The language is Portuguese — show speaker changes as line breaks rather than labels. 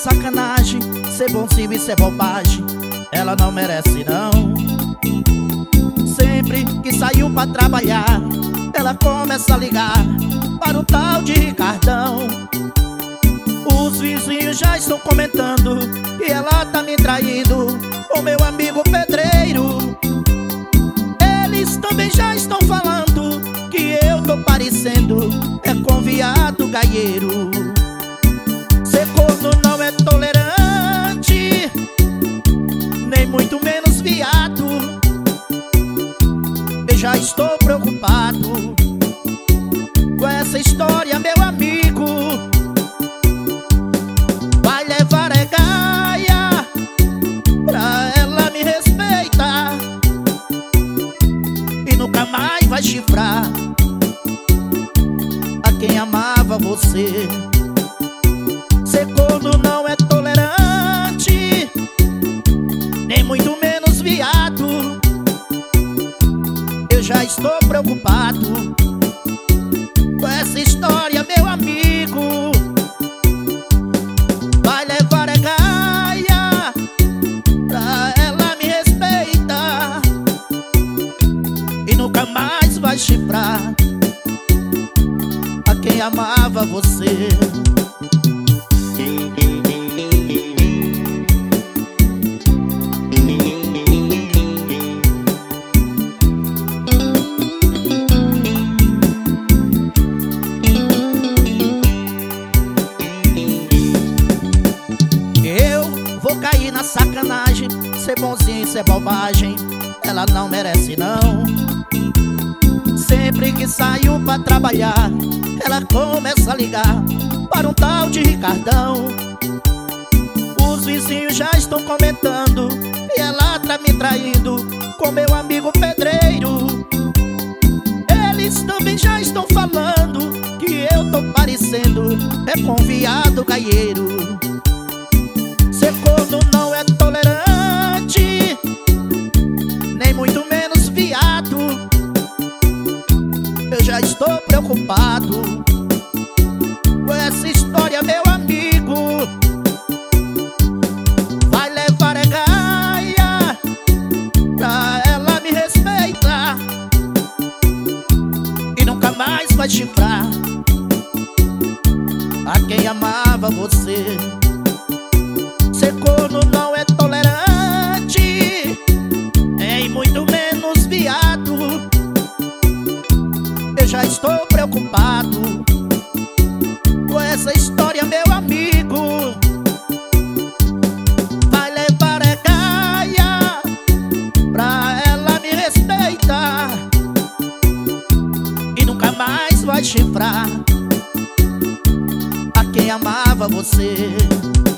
sacanagem, ser bonzinho e ser bobagem. Ela não merece não. Sempre que saiu pra trabalhar, ela começa a ligar para o tal de Ricardão. Os vizinhos já estão comentando que ela tá me traindo com meu amigo pedreiro. Eles também já estão falando que eu tô parecendo com viado gaieiro. Ser corno não é tolerante, nem muito menos viado. Eu já estou preocupado com essa história, meu amigo. Vai levar gaia pra ela me respeitar e nunca mais vai chifrar a quem amava você. Ser corno não é tolerante, nem muito menos viado. Eu já estou preocupado com essa história, meu amigo. Vai levar gaia pra ela me respeitar e nunca mais vai chifrar a quem amava você. Vou cair na sacanagem, ser bonzinho e ser bobagem. Ela não merece não. Sempre que saiu pra trabalhar, ela começa a ligar para um tal de Ricardão. Os vizinhos já estão comentando que ela tá me traindo com meu amigo pedreiro. Eles também já estão falando que eu tô parecendo com viado gaieiro. Ser corno não é tolerante, nem muito menos viado. Eu já estou preocupado com essa história, meu amigo. Vai levar gaia pra ela me respeitar e nunca mais vai chifrar a quem amava você. Ser corno não é tolerante, nem muito menos viado. Eu já estou preocupado com essa história, meu amigo. Vai levar gaia pra ela me respeitar e nunca mais vai chifrar a quem amava você.